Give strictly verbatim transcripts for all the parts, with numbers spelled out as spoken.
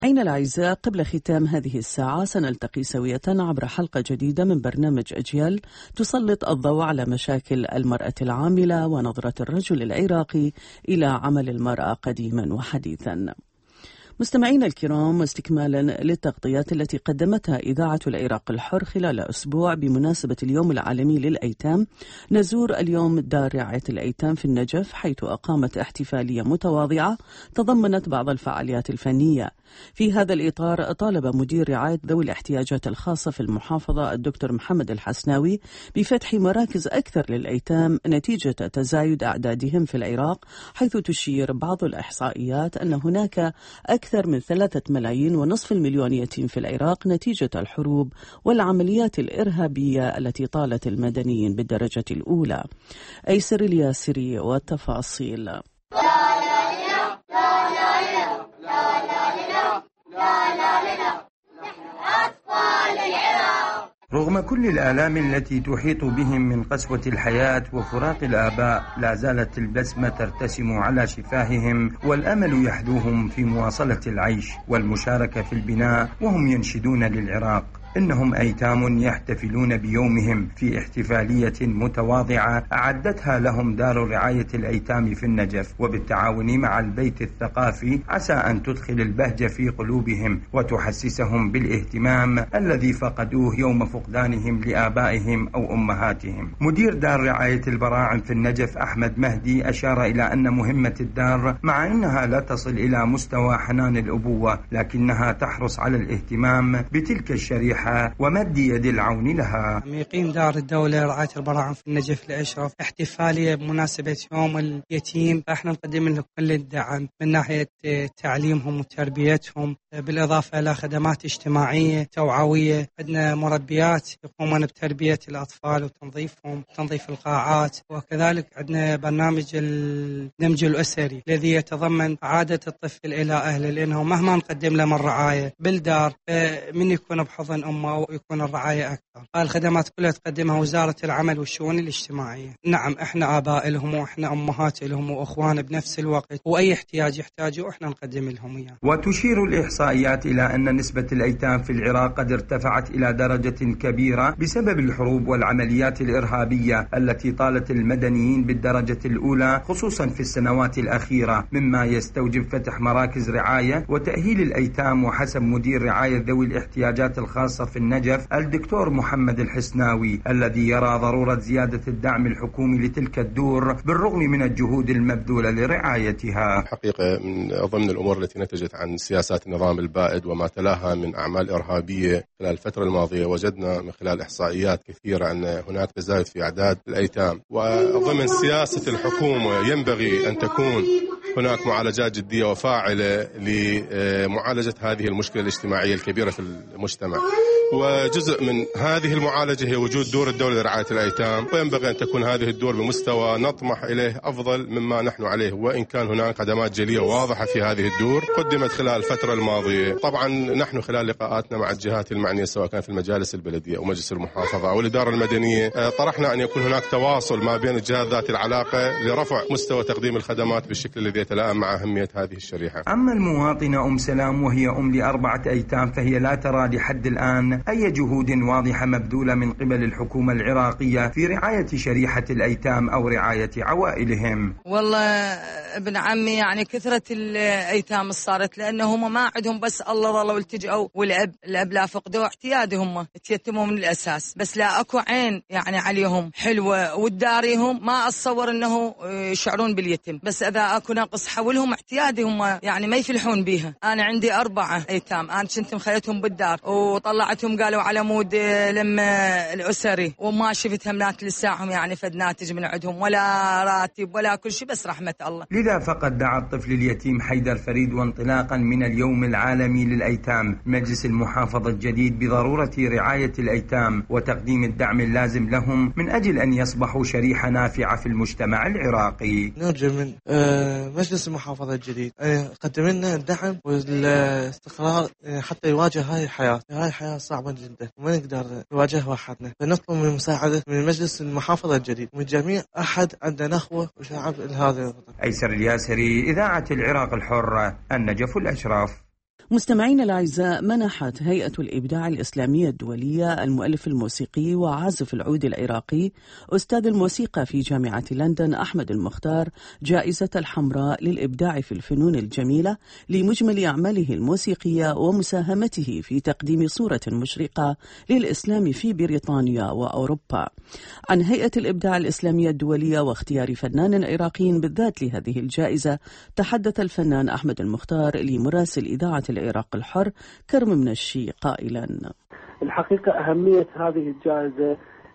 أين الأعزاء، قبل ختام هذه الساعة سنلتقي سوية عبر حلقة جديدة من برنامج أجيال تسلط الضوء على مشاكل المرأة العاملة ونظرة الرجل العراقي إلى عمل المرأة قديما وحديثا. مستمعينا الكرام، واستكمالا للتغطيات التي قدمتها إذاعة العراق الحر خلال أسبوع بمناسبة اليوم العالمي للأيتام، نزور اليوم دار رعاية الأيتام في النجف، حيث أقامت احتفالية متواضعة تضمنت بعض الفعاليات الفنية. في هذا الإطار طالب مدير رعاية ذوي الاحتياجات الخاصة في المحافظة الدكتور محمد الحسناوي بفتح مراكز أكثر للأيتام نتيجة تزايد أعدادهم في العراق، حيث تشير بعض الإحصائيات أن هناك أكثر من ثلاثة ملايين ونصف المليون يتيم في العراق نتيجة الحروب والعمليات الإرهابية التي طالت المدنيين بالدرجة الأولى. أيسر الياسري والتفاصيل. رغم كل الآلام التي تحيط بهم من قسوة الحياة وفراق الآباء، لا زالت البسمة ترتسم على شفاههم والأمل يحدوهم في مواصلة العيش والمشاركة في البناء، وهم ينشدون للعراق. إنهم أيتام يحتفلون بيومهم في احتفالية متواضعة أعدتها لهم دار رعاية الأيتام في النجف، وبالتعاون مع البيت الثقافي عسى أن تدخل البهجة في قلوبهم وتحسسهم بالاهتمام الذي فقدوه يوم فقدانهم لآبائهم أو أمهاتهم. مدير دار رعاية البراعم في النجف أحمد مهدي أشار إلى أن مهمة الدار مع أنها لا تصل إلى مستوى حنان الأبوة، لكنها تحرص على الاهتمام بتلك الشريحة ومد يد العون لها. يقيم دار الدولة رعاية البراعم في النجف الأشرف احتفالية بمناسبة يوم اليتيم، فإحنا نقدم لهم كل الدعم من ناحية تعليمهم وتربيتهم، بالإضافة إلى خدمات اجتماعية توعوية. عندنا مربيات يقومون بتربية الأطفال وتنظيفهم، تنظيف القاعات، وكذلك عندنا برنامج الدمج الأسري الذي يتضمن عادة الطفل إلى أهله، لأنه مهما نقدم له من رعاية بالدار من يكون بحضن أمه ويكون الرعاية أكثر. الخدمات كلها تقدمها وزارة العمل والشؤون الاجتماعية. نعم، إحنا آباء لهم وإحنا أمهات لهم وأخوان بنفس الوقت، وأي احتياج يحتاجوا إحنا نقدم لهم إياه. وتشير الإحصائيات إلى أن نسبة الأيتام في العراق قد ارتفعت إلى درجة كبيرة بسبب الحروب والعمليات الإرهابية التي طالت المدنيين بالدرجة الأولى، خصوصا في السنوات الأخيرة، مما يستوجب فتح مراكز رعاية وتأهيل الأيتام. وحسب مدير رعاية ذوي الاحتياجات الخاصة في النجف الدكتور محمد الحسناوي، الذي يرى ضرورة زيادة الدعم الحكومي لتلك الدور بالرغم من الجهود المبذولة لرعايتها. حقيقة من ضمن الأمور التي نتجت عن سياسات النظام البائد وما تلاها من أعمال إرهابية خلال الفترة الماضية، وجدنا من خلال إحصائيات كثيرة أن هناك تزايد في أعداد الأيتام، وضمن سياسة الحكومة ينبغي أن تكون هناك معالجات جدية وفاعلة لمعالجة هذه المشكلة الاجتماعية الكبيرة في المجتمع. وجزء من هذه المعالجة هي وجود دور الدولة لرعاية الأيتام، وينبغي أن تكون هذه الدور بمستوى نطمح إليه أفضل مما نحن عليه، وإن كان هناك خدمات جلية واضحة في هذه الدور قدمت خلال الفترة الماضية. طبعا نحن خلال لقاءاتنا مع الجهات المعنية سواء كان في المجالس البلدية أو مجلس المحافظة أو الإدارة المدنية، طرحنا أن يكون هناك تواصل ما بين الجهات ذات العلاقة لرفع مستوى تقديم الخدمات بالشكل الذي يتلائم مع أهمية هذه الشريحة. أما المواطنة أم سلام وهي أم لأربعة أيتام، فهي لا ترى لحد الآن أي جهود واضحة مبذولة من قبل الحكومة العراقية في رعاية شريحة الأيتام أو رعاية عوائلهم. والله ابن عمي، يعني كثرة الأيتام صارت لأنه هم ما عندهم بس الله ظلوا والتجأوا، والأب الأب لا فقدوا اعتيادهم، تيتموا من الأساس، بس لا أكو عين يعني عليهم حلوة والداريهم، ما أتصور أنه يشعرون باليتم، بس إذا أكو ناقص حولهم اعتيادهم يعني ما يفلحون بيها. أنا عندي أربعة أيتام، أنا كنت مخيتهم بالدار وطلعتهم قالوا على مود لما الأسري، وما شفتهم نات لساعهم يعني فد ناتج من عندهم ولا راتب ولا كل شيء، بس رحمة الله. لذا فقد دعا الطفل اليتيم حيدر فريد وانطلاقا من اليوم العالمي للأيتام مجلس المحافظة الجديد بضرورة رعاية الأيتام وتقديم الدعم اللازم لهم من أجل أن يصبحوا شريحة نافعة في المجتمع العراقي. نرجو من مجلس المحافظة الجديد قدم لنا الدعم والاستقرار حتى يواجه هاي الحياة. هاي الحياة صعبة جدا وما نقدر نواجهها وحدنا، فنطلب من مساعدة من مجلس المحافظة الجديد ومن جميع أحد عنده نخوة وشعب هذا. أيسر الياسري، إذاعة العراق الحر، النجف الأشرف. مستمعينا الأعزاء، منحت هيئة الإبداع الإسلامية الدولية المؤلف الموسيقي وعازف العود العراقي أستاذ الموسيقى في جامعة لندن أحمد المختار جائزة الحمراء للإبداع في الفنون الجميلة لمجمل أعماله الموسيقية ومساهمته في تقديم صورة مشرقة للإسلام في بريطانيا وأوروبا. عن هيئة الإبداع الإسلامية الدولية واختيار فنان عراقي بالذات لهذه الجائزة تحدث الفنان أحمد المختار لمراسل إذاعة العراق الحر كرم من الشي قائلا: الحقيقة أهمية هذه الجائزة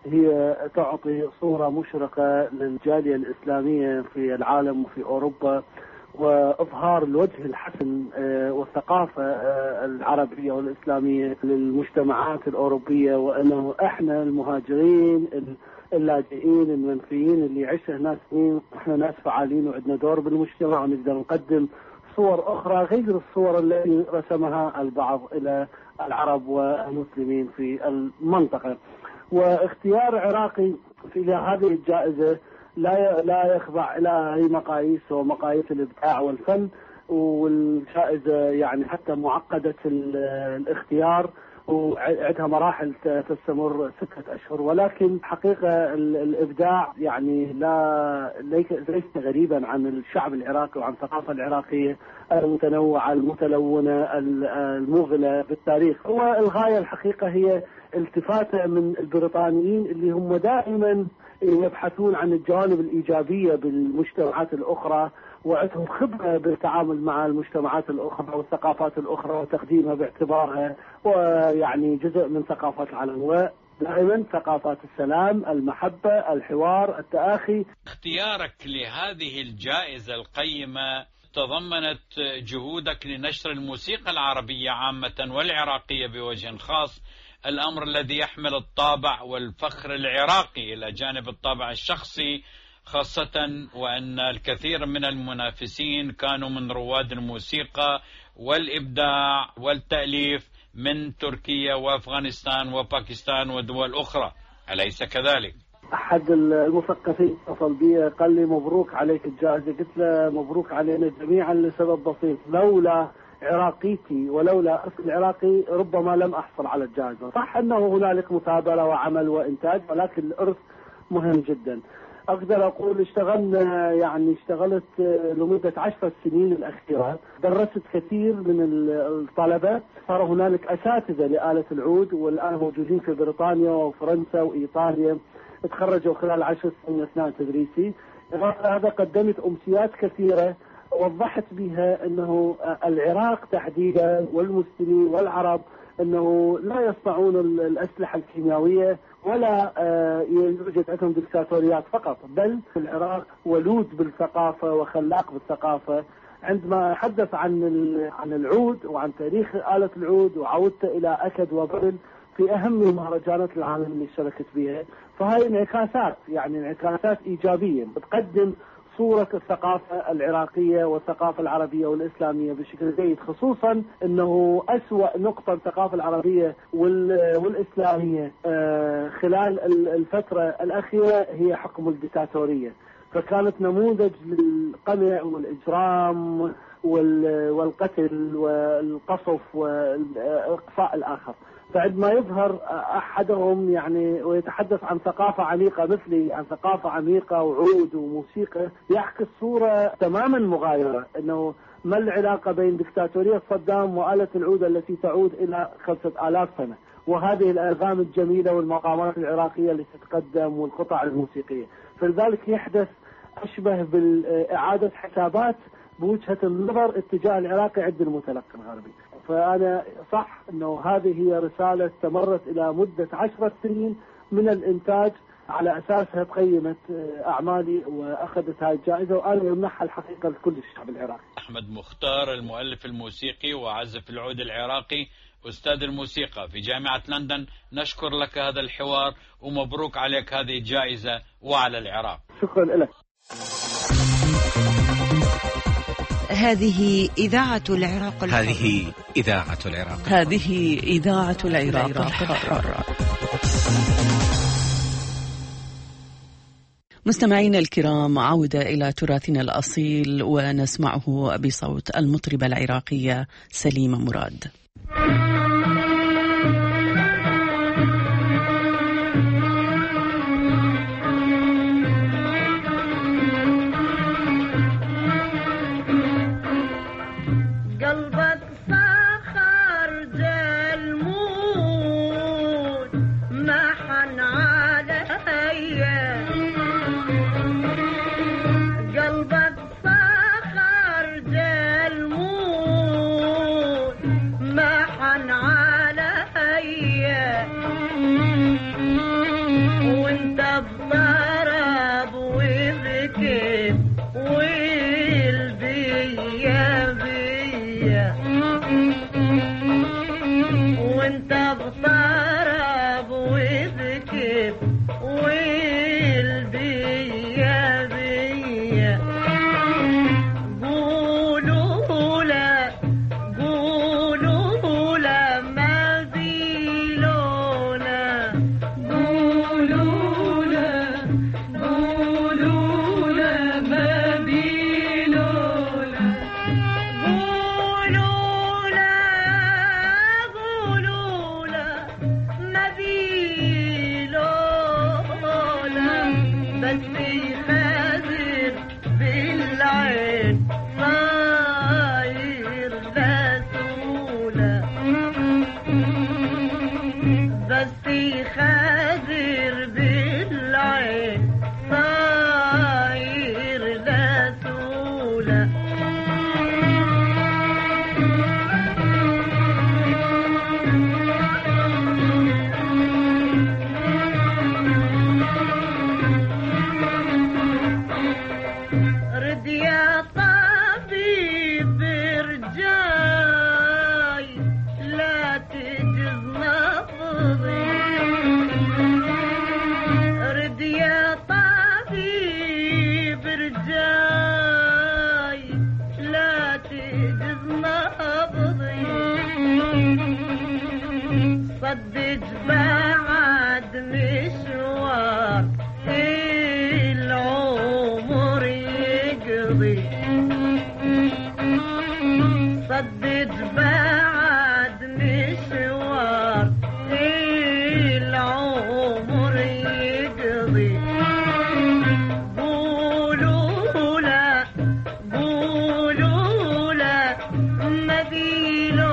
هي تعطي صورة مشرقة للجالية الإسلامية في العالم وفي أوروبا، وإظهار الوجه الحسن والثقافة العربية والإسلامية للمجتمعات الأوروبية، وأنه إحنا المهاجرين اللاجئين المنفيين اللي عشنا هناك سنين إحنا ناس فعالين وعندنا دور بالمجتمع، ونقدر نقدم صور أخرى غير الصور التي رسمها البعض إلى العرب والمسلمين في المنطقة. واختيار عراقي في هذه الجائزة لا لا يخضع إلى أي مقاييس ومقاييس الإبداع والفن، والجائزة يعني حتى معقدة الاختيار وعندها مراحل تستمر ستة أشهر، ولكن حقيقة الإبداع يعني لا ليس غريبا عن الشعب العراقي وعن الثقافة العراقية المتنوعة المتلونة المغلة بالتاريخ. هو الغاية الحقيقة هي التفاتة من البريطانيين اللي هم دائما يبحثون عن الجوانب الإيجابية بالمجتمعات الأخرى، وعندهم خبرة بالتعامل مع المجتمعات الأخرى والثقافات الأخرى وتقديمها باعتبارها ويعني جزء من ثقافات العالم، ودائما ثقافات السلام، المحبة، الحوار، التآخي. اختيارك لهذه الجائزة القيمة تضمنت جهودك لنشر الموسيقى العربية عامة والعراقية بوجه خاص، الأمر الذي يحمل الطابع والفخر العراقي إلى جانب الطابع الشخصي، خاصة وأن الكثير من المنافسين كانوا من رواد الموسيقى والإبداع والتأليف من تركيا وأفغانستان وباكستان ودول أخرى، أليس كذلك؟ أحد المثقفين اتصل بي قال لي مبروك عليك الجائزة، قلت له مبروك علينا جميعا لسبب بسيط، لولا عراقيتي ولولا أصل العراقي ربما لم أحصل على الجائزة. صح أنه هنالك مثابرة وعمل وإنتاج، ولكن الإرث مهم جدا. أقدر أقول اشتغلنا يعني اشتغلت لمدة عشر سنين الأخيرة، درست كثير من الطلبة، صار هنالك أساتذة لآلة العود والآن موجودين في بريطانيا وفرنسا وإيطاليا، تخرجوا خلال عشر سنين أثناء تدريسي. هذا قدمت أمسيات كثيرة وضحت بها أنه العراق تحديدا والمسلمين والعرب أنه لا يصنعون الأسلحة الكيميائية ولا يوجد عندهم دكتاتوريات فقط، بل في العراق ولود بالثقافة وخلاق بالثقافة. عندما حدث عن عن العود وعن تاريخ آلة العود وعودته إلى أكد وبرل في أهم المهرجانات العالم اللي شاركت بها، فهاي انعكاسات يعني انعكاسات إيجابية بتقدم صورة الثقافة العراقية والثقافة العربية والإسلامية بشكل جيد، خصوصا أنه أسوأ نقطة الثقافة العربية والإسلامية خلال الفترة الأخيرة هي حكم الدكتاتورية، فكانت نموذج للقمع والإجرام والقتل والقصف والإقصاء الآخر. فعندما يظهر أحدهم يعني ويتحدث عن ثقافة عميقة مثلي، عن ثقافة عميقة وعود وموسيقى، يعكس صورة تماما مغايرة، أنه ما العلاقة بين دكتاتورية صدام وآلة العود التي تعود إلى خمسة آلاف سنة، وهذه الأنغام الجميلة والمقامات العراقية التي تتقدم والقطع الموسيقية. فلذلك يحدث أشبه بالإعادة حسابات بوجهة النظر اتجاه العراقي عند المتلقي الغربي. فأنا صح أنه هذه هي رسالة استمرت إلى مدة عشرة سنين من الإنتاج، على أساسها تقيمت أعمالي وأخذت هذه الجائزة، وأنا يمنحها الحقيقة لكل الشعب العراقي. أحمد مختار المؤلف الموسيقي وعازف العود العراقي، أستاذ الموسيقى في جامعة لندن، نشكر لك هذا الحوار ومبروك عليك هذه الجائزة وعلى العراق. شكرا لك. هذه إذاعة العراق الحر. هذه إذاعة العراق هذه إذاعة العراق الحر. مستمعينا الكرام، عودة إلى تراثنا الأصيل ونسمعه بصوت المطربة العراقية سليمة مراد.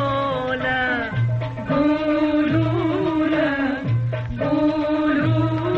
قولوا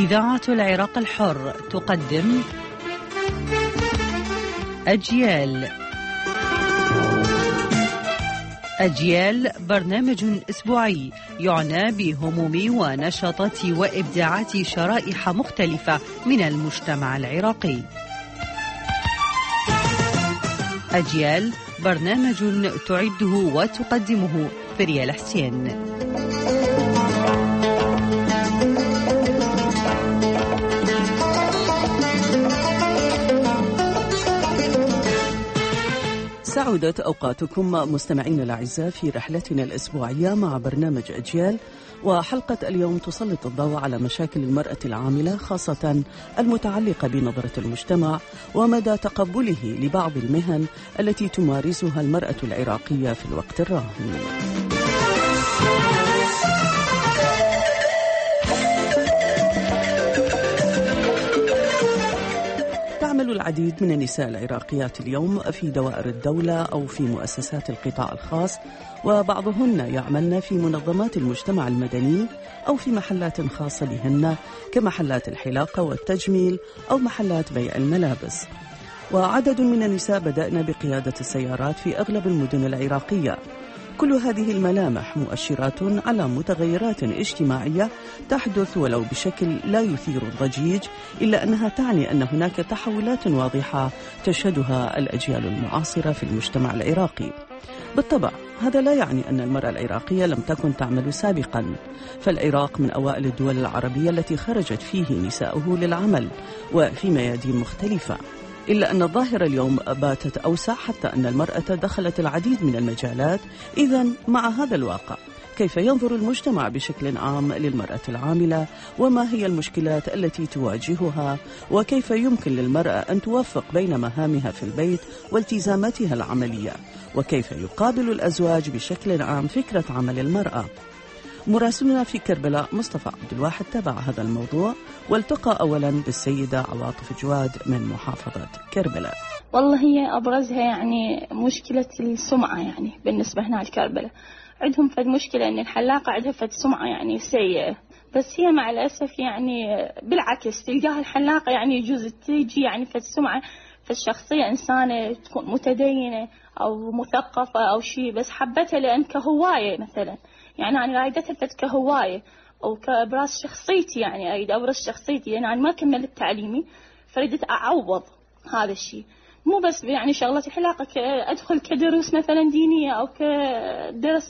إذاعة العراق الحر تقدم أجيال. أجيال برنامج أسبوعي يعنى بهموم ونشاطات وإبداعات شرائح مختلفة من المجتمع العراقي. أجيال برنامج تعده وتقدمه فريال حسين. سعودت أوقاتكم مستمعين الأعزاء في رحلتنا الأسبوعية مع برنامج أجيال، وحلقة اليوم تسلط الضوء على مشاكل المرأة العاملة، خاصة المتعلقة بنظرة المجتمع ومدى تقبله لبعض المهن التي تمارسها المرأة العراقية في الوقت الراهن. تعمل العديد من النساء العراقيات اليوم في دوائر الدولة أو في مؤسسات القطاع الخاص، وبعضهن يعملن في منظمات المجتمع المدني أو في محلات خاصة بهن كمحلات الحلاقة والتجميل أو محلات بيع الملابس. وعدد من النساء بدأن بقيادة السيارات في أغلب المدن العراقية. كل هذه الملامح مؤشرات على متغيرات اجتماعية تحدث ولو بشكل لا يثير الضجيج، إلا أنها تعني أن هناك تحولات واضحة تشهدها الأجيال المعاصرة في المجتمع العراقي. بالطبع هذا لا يعني أن المرأة العراقية لم تكن تعمل سابقا، فالعراق من أوائل الدول العربية التي خرجت فيه نساؤه للعمل وفي ميادين مختلفة، إلا أن الظاهرة اليوم باتت أوسع حتى أن المرأة دخلت العديد من المجالات. إذن مع هذا الواقع كيف ينظر المجتمع بشكل عام للمرأة العاملة، وما هي المشكلات التي تواجهها، وكيف يمكن للمرأة أن توفق بين مهامها في البيت والتزاماتها العملية، وكيف يقابل الأزواج بشكل عام فكرة عمل المرأة. مراسلنا في كربلاء مصطفى عبد الواحد تابع هذا الموضوع، والتقى أولا بالسيدة عواطف جواد من محافظة كربلاء. والله هي أبرزها يعني مشكلة السمعة، يعني بالنسبة هنا لكربلاء عندهم فد مشكلة أن الحلاقة عندها فد سمعة يعني سيئة، بس هي مع الأسف يعني بالعكس تلقاها الحلاقة يعني يجوز تيجي يعني فد سمعة فالشخصية إنسانة تكون متدينة أو مثقفة أو شيء، بس حبتها لأن كهواية مثلا، يعني أنا رايدتها فد كهواية أو كأبراز شخصيتي، يعني أريد أبرز شخصيتي لأن أنا ما كملت تعليمي فريدت أعوض هذا الشيء. مو بس يعني شغلة الحلاقة أدخل كدروس مثلا دينية أو كدرس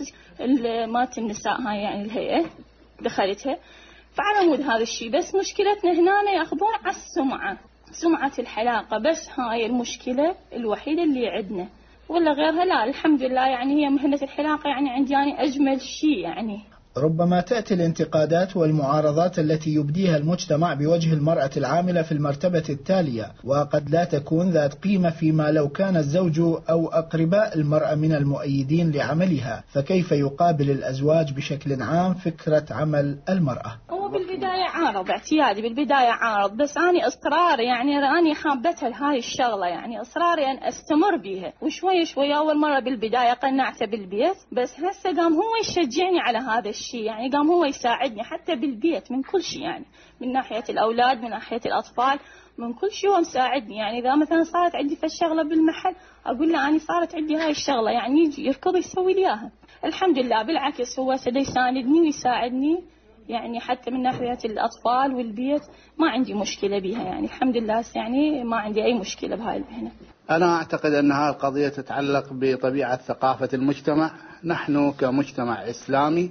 مات النساء هاي يعني الهيئة دخلتها فعلى مود هذا الشيء. بس مشكلتنا هنا يأخذون على السمعة، سمعة الحلاقة، بس هاي المشكلة الوحيدة اللي عندنا، ولا غيرها لا الحمد لله. يعني هي مهنة الحلاقة يعني عندي يعني أجمل شيء. يعني ربما تأتي الانتقادات والمعارضات التي يبديها المجتمع بوجه المرأة العاملة في المرتبة التالية، وقد لا تكون ذات قيمة فيما لو كان الزوج أو أقرباء المرأة من المؤيدين لعملها، فكيف يقابل الأزواج بشكل عام فكرة عمل المرأة؟ هو بالبداية عارض اعتيادي، بالبداية عارض، بس أنا إصرار يعني راني حابتها لهاي الشغلة، يعني إصراري أن أستمر بيها، وشوي شوي أول مرة بالبداية قنعته بالبيت، بس هسه قام هو يشجعني على هذا الشيء، يعني قام هو يساعدني حتى بالبيت من كل شيء، يعني من ناحية الأولاد من ناحية الأطفال من كل شيء هو مساعدني. يعني إذا مثلا صارت عندي في الشغلة بالمحل أقول له أنا صارت عندي هاي الشغلة، يعني يجي يركض يسوي لي إياها. الحمد لله بالعكس هو سدي يساندني ويساعدني، يعني حتى من ناحية الأطفال والبيت ما عندي مشكلة بها، يعني الحمد لله يعني ما عندي أي مشكلة بهاي المهنة. أنا أعتقد أن هذه القضية تتعلق بطبيعة ثقافة المجتمع. نحن كمجتمع إسلامي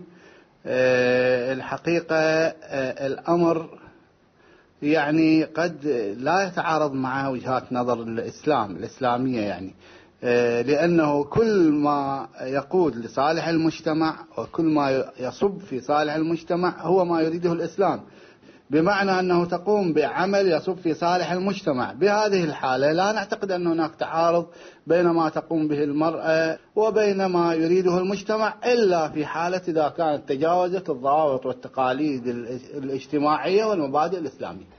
الحقيقة الأمر يعني قد لا يتعارض مع وجهات نظر الإسلام الإسلامية، يعني لأنه كل ما يقود لصالح المجتمع وكل ما يصب في صالح المجتمع هو ما يريده الإسلام، بمعنى أنه تقوم بعمل يصب في صالح المجتمع. بهذه الحالة لا نعتقد أن هناك تعارض بين ما تقوم به المرأة وبين ما يريده المجتمع، إلا في حالة إذا كانت تجاوزت الضوابط والتقاليد الاجتماعية والمبادئ الإسلامية.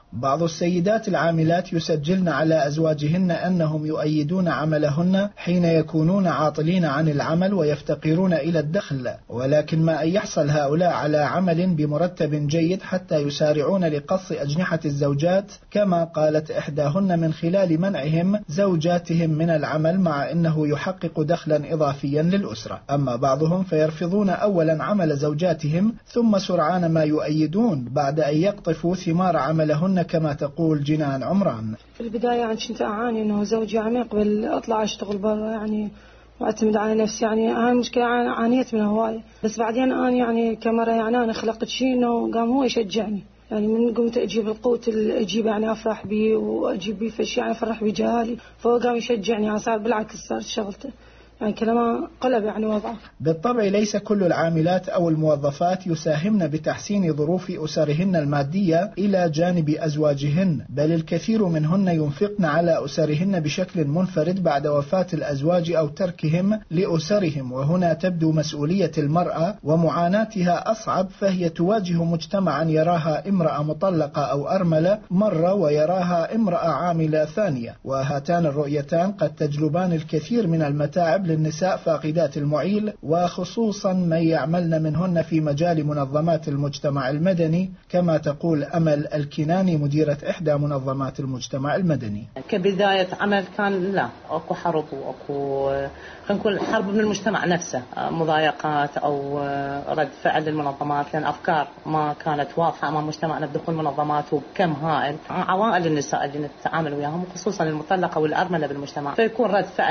بعض السيدات العاملات يسجلن على أزواجهن أنهم يؤيدون عملهن حين يكونون عاطلين عن العمل ويفتقرون إلى الدخل، ولكن ما أن يحصل هؤلاء على عمل بمرتب جيد حتى يسارعون لقص أجنحة الزوجات، كما قالت إحداهن من خلال منعهم زوجاتهم من العمل مع أنه يحقق دخلا إضافيا للأسرة. أما بعضهم فيرفضون أولا عمل زوجاتهم ثم سرعان ما يؤيدون بعد أن يقطفوا ثمار عملهن، كما تقول جنان عمران. في البداية يعني كنت أعاني أنه زوجي عم يقبل أطلع أشتغل برا يعني واعتمد على نفسي، يعني هاي المشكلة عانيت منها هواي، بس بعدين أنا يعني كمرة يعني أنا خلقت شيء إنه قام هو يشجعني، يعني من قمت أجيب القوت اللي أجيب يعني أفرح بيه وأجيب بيه فشي يعني أفرح بجهالي، فهو قام يشجعني يعني صار بالعكس صار شغلته يعني كلامه قلب يعني وضعه. بالطبع ليس كل العاملات أو الموظفات يساهمن بتحسين ظروف أسرهن المادية إلى جانب أزواجهن، بل الكثير منهن ينفقن على أسرهن بشكل منفرد بعد وفاة الأزواج أو تركهم لأسرهم، وهنا تبدو مسؤولية المرأة ومعاناتها أصعب، فهي تواجه مجتمعا يراها امرأة مطلقة أو أرملة مرة ويراها امرأة عاملة ثانية، وهاتان الرؤيتان قد تجلبان الكثير من المتاعب للنساء فاقدات المعيل، وخصوصا من يعملن منهن في مجال منظمات المجتمع المدني، كما تقول أمل الكناني مديرة إحدى منظمات المجتمع المدني. كبداية عمل كان لا أكو حرب وأكو خلينا نقول حرب من المجتمع نفسه، مضايقات أو رد فعل للمنظمات، لأن أفكار ما كانت واضحة أمام مجتمعنا بدخول منظمات وبكم هائل عوائل النساء اللي نتعامل وياهم، خصوصا المطلقة والأرملة بالمجتمع، فيكون رد فعل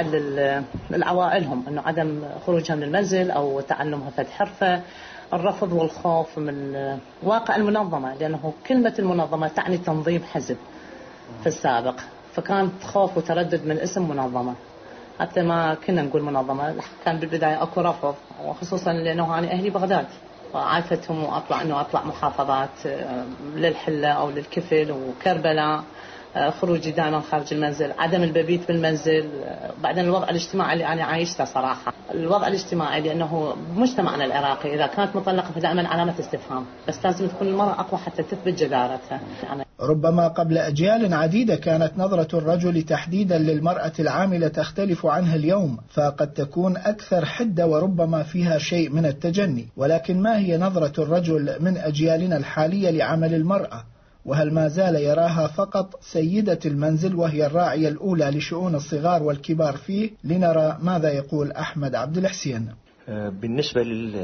للعوائلهم إنه عدم خروجها من المنزل أو تعلمها فد حرفة، الرفض والخوف من واقع المنظمة، لأنه كلمة المنظمة تعني تنظيم حزب في السابق، فكانت خوف وتردد من اسم منظمة، حتى ما كنا نقول منظمة كان بالبداية أكو رفض، وخصوصا لأنه أنا أهلي بغداد وعافتهم وأطلع أنه أطلع محافظات للحلة أو للكفل وكربلاء، خروجي دائما خارج المنزل، عدم البيت بالمنزل، بعدين الوضع الاجتماعي اللي أنا عايشته صراحة، الوضع الاجتماعي لأنه بمجتمعنا العراقي إذا كانت مطلقة فدائما علامة استفهام، بس لازم تكون المرأة أقوى حتى تثبت جدارتها. ربما قبل أجيال عديدة كانت نظرة الرجل تحديدا للمرأة العاملة تختلف عنها اليوم، فقد تكون أكثر حدة وربما فيها شيء من التجني، ولكن ما هي نظرة الرجل من أجيالنا الحالية لعمل المرأة؟ وهل ما زال يراها فقط سيدة المنزل وهي الراعية الأولى لشؤون الصغار والكبار فيه؟ لنرى ماذا يقول أحمد عبد الحسين. بالنسبة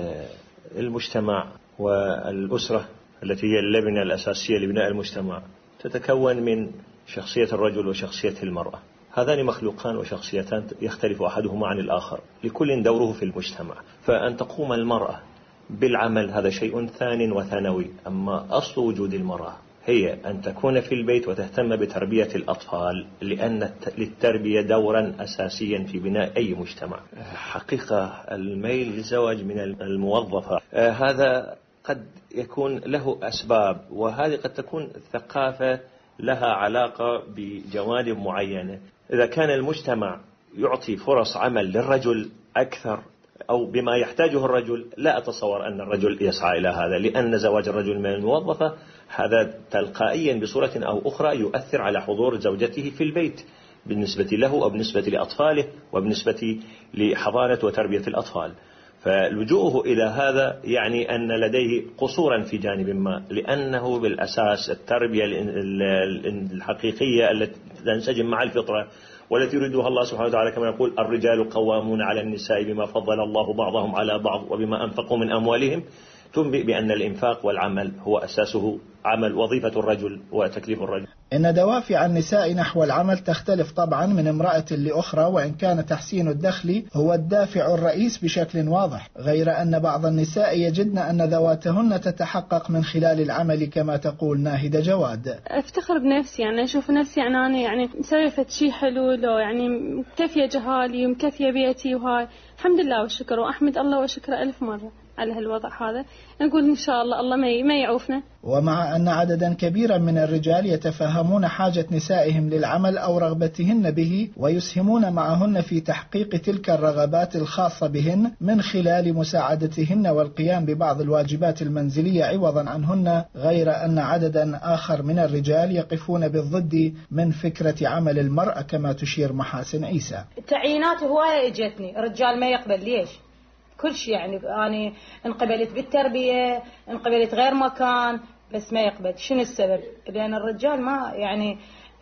للمجتمع والأسرة التي هي اللبنة الأساسية لبناء المجتمع، تتكون من شخصية الرجل وشخصية المرأة، هذان مخلوقان وشخصيتان يختلف أحدهما عن الآخر، لكل دوره في المجتمع، فأن تقوم المرأة بالعمل هذا شيء ثان وثانوي، أما أصل وجود المرأة هي أن تكون في البيت وتهتم بتربية الأطفال، لأن للتربية دورا أساسيا في بناء أي مجتمع. حقيقة الميل للزواج من الموظفة هذا قد يكون له أسباب، وهذه قد تكون ثقافة لها علاقة بجوانب معينة. إذا كان المجتمع يعطي فرص عمل للرجل أكثر أو بما يحتاجه الرجل، لا أتصور أن الرجل يسعى إلى هذا، لأن زواج الرجل من الموظفة هذا تلقائيا بصورة أو أخرى يؤثر على حضور زوجته في البيت بالنسبة له أو بالنسبة لأطفاله وبالنسبة لحضانة وتربية الأطفال، فلجوءه إلى هذا يعني أن لديه قصورا في جانب ما، لأنه بالأساس التربية الحقيقية التي تنسجم مع الفطرة والتي يريدها الله سبحانه وتعالى، كما يقول الرجال قوامون على النساء بما فضل الله بعضهم على بعض وبما أنفقوا من أموالهم، تنبئ بأن الإنفاق والعمل هو أساسه عمل وظيفة الرجل وتكليف الرجل. إن دوافع النساء نحو العمل تختلف طبعا من امرأة لأخرى، وإن كان تحسين الدخل هو الدافع الرئيس بشكل واضح، غير أن بعض النساء يجدن أن ذواتهن تتحقق من خلال العمل، كما تقول ناهدة جواد. أفتخر بنفسي، يعني أشوف نفسي يعني أنا يعني مسوية شيء حلو، لو يعني مكفية جهالي ومكفية بيتي، وهاي الحمد لله والشكر، وأحمد الله وشكره ألف مرة. على هالوضع هذا. نقول إن شاء الله الله ما يعوفنا. ومع أن عددا كبيرا من الرجال يتفهمون حاجة نسائهم للعمل أو رغبتهن به ويسهمون معهن في تحقيق تلك الرغبات الخاصة بهن من خلال مساعدتهن والقيام ببعض الواجبات المنزلية عوضا عنهن، غير أن عددا آخر من الرجال يقفون بالضد من فكرة عمل المرأة كما تشير محاسن عيسى. تعيينات هواية اجتني، رجال ما يقبل. ليش؟ كل شيء يعني أنا انقبلت بالتربية، انقبلت غير مكان، بس ما يقبل. شنو السبب؟ لأن الرجال ما يعني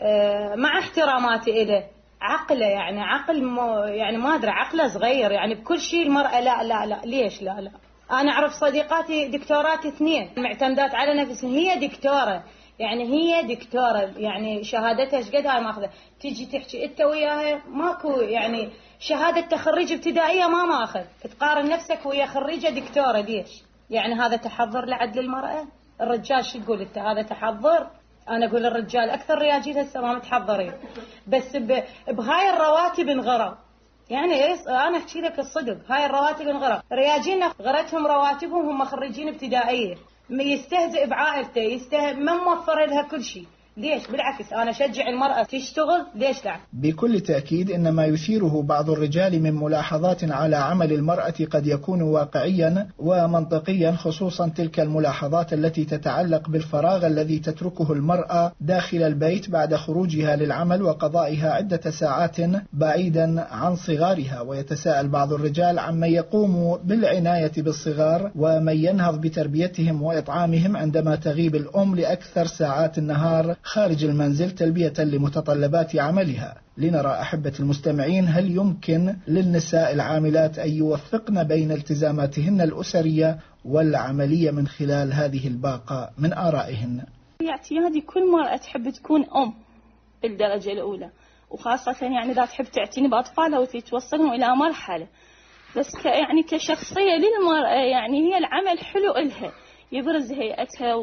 آه مع احتراماتي إله عقله يعني عقل مو يعني ما أدري عقله صغير يعني بكل شيء. المرأة لا لا لا ليش لا لا. أنا أعرف صديقاتي دكتورات اثنين معتمدات على نفسهم، هي دكتورة يعني هي دكتورة يعني شهادتها ايش قد هاي ماخذة، تيجي تحكي انت وياها ماكو يعني شهادة تخريج ابتدائية ما ماخذ، تقارن نفسك ويا خريجة دكتورة. ليش؟ يعني هذا تحضر لعدل المرأة؟ الرجال شو تقول انت هذا تحضر؟ انا اقول الرجال اكثر رياجيل هسه ما متحضرين، بس بهاي الرواتب انغروا. يعني انا احكي لك الصدق، هاي الرواتب انغروا، رياجيلنا غرتهم رواتبهم هم خريجين ابتدائية، يستهزئ بعائلته، يستهزئ ما موفر لها كل شيء. ليش؟ بالعكس أنا أشجع المرأة تشتغل. ليش لا؟ بكل تأكيد إن ما يثيره بعض الرجال من ملاحظات على عمل المرأة قد يكون واقعيا ومنطقيا، خصوصا تلك الملاحظات التي تتعلق بالفراغ الذي تتركه المرأة داخل البيت بعد خروجها للعمل وقضائها عدة ساعات بعيدا عن صغارها. ويتساءل بعض الرجال عمن يقوم بالعناية بالصغار ومن ينهض بتربيتهم وإطعامهم عندما تغيب الأم لأكثر ساعات النهار خارج المنزل تلبية لمتطلبات عملها. لنرى أحبة المستمعين هل يمكن للنساء العاملات أن يوفقن بين التزاماتهن الأسرية والعملية من خلال هذه الباقة من آرائهن. اعتيادي كل مرأة تحب تكون أم بالدرجة الأولى، وخاصة يعني إذا تحب تعتني بأطفالها وتوصلهم إلى مرحلة، بس ك يعني كشخصية للمرأة يعني هي العمل حلو إلها، يبرز هيئتها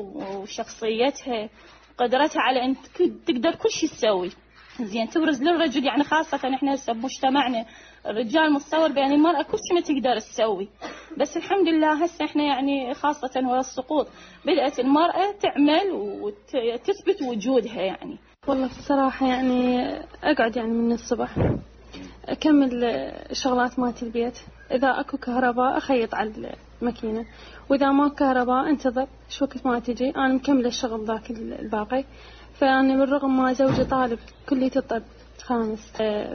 وشخصيتها قدرتها على أن تقدر كل شيء تسوي زين، تبرز للرجل يعني خاصة احنا هسه بمجتمعنا الرجال متصور بأن المرأة كل شيء ما تقدر تسوي، بس الحمد لله هسه احنا يعني خاصة وراء السقوط بدأت المرأة تعمل وتثبت وجودها. يعني والله بصراحة يعني أقعد يعني من الصبح أكمل شغلات مالت البيت، إذا أكو كهرباء أخيط على الماكينة، وإذا ما كهرباء انتظر شو وقت ما تجي أنا مكملة الشغل ذاك الباقي. فأنا بالرغم ما زوجي طالب كلية الطب خامس،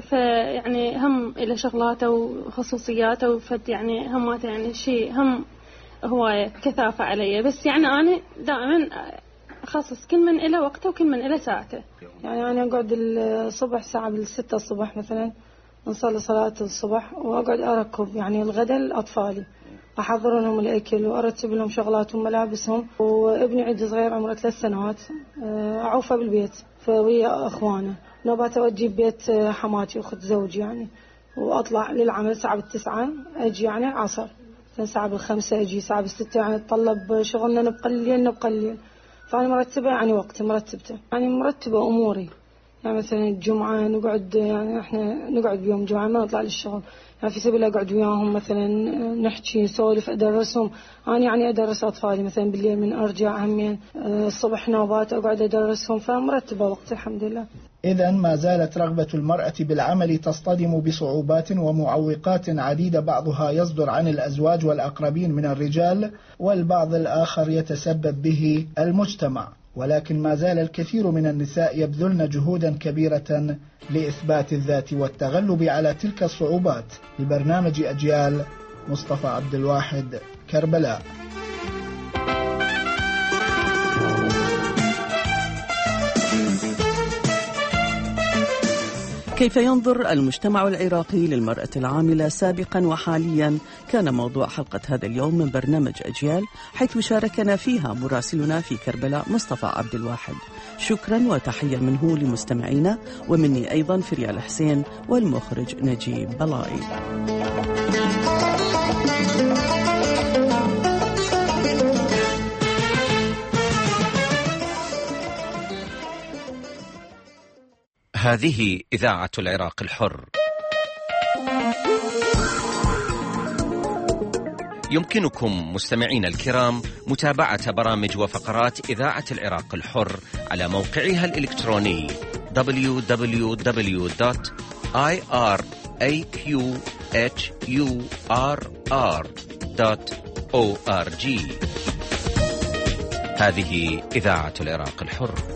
فيعني هم إلى شغلاته وخصوصياته وفد يعني هماته يعني شيء هم هواية كثافة علي، بس يعني أنا دائما أخصص كل من إلى وقته وكل من إلى ساعته. يعني أنا أقعد الصبح ساعة بالستة الصبح مثلا نصلي صلاة الصبح وأقعد أركب يعني الغداء لأطفالي، أحضر لهم الأكل وأرتب لهم شغلاتهم ملابسهم، وابني عندي صغير عمره ثلاث سنوات أعوفه بالبيت فويا أخوانه، نوبات أودي بيت حماتي وأخت زوجي يعني، وأطلع للعمل ساعة بالتسعة أجي يعني العصر، ساعة بالخمسة أجي، ساعة بالستة يعني تطلب شغلنا نبقى الليل نبقى الليل. فأنا مرتبة يعني وقتي مرتبته يعني مرتبة أموري. يعني مثلا الجمعة نقعد يعني إحنا نقعد بيوم الجمعة ما نطلع للشغل، يعني في سبيل أقعد وياهم مثلا نحكي نسولف أدرسهم. أنا يعني أدرس أطفالي مثلا بالليل من أرجع همين، الصبح نوبات أقعد أدرسهم، فمرتبة وقت الحمد لله. إذن ما زالت رغبة المرأة بالعمل تصطدم بصعوبات ومعوقات عديدة، بعضها يصدر عن الأزواج والأقربين من الرجال، والبعض الآخر يتسبب به المجتمع. ولكن ما زال الكثير من النساء يبذلن جهودا كبيرة لإثبات الذات والتغلب على تلك الصعوبات. لبرنامج أجيال، مصطفى عبد الواحد، كربلاء. كيف ينظر المجتمع العراقي للمرأة العاملة سابقا وحاليا؟ كان موضوع حلقة هذا اليوم من برنامج أجيال، حيث شاركنا فيها مراسلنا في كربلاء مصطفى عبد الواحد. شكرا وتحية منه لمستمعينا، ومني أيضا فريال حسين والمخرج نجيب بلاي. هذه إذاعة العراق الحر، يمكنكم مستمعين الكرام متابعة برامج وفقرات إذاعة العراق الحر على موقعها الإلكتروني دبليو دبليو دبليو دوت آي آر إيه كيو إتش يو آر آر دوت أو آر جي. هذه إذاعة العراق الحر.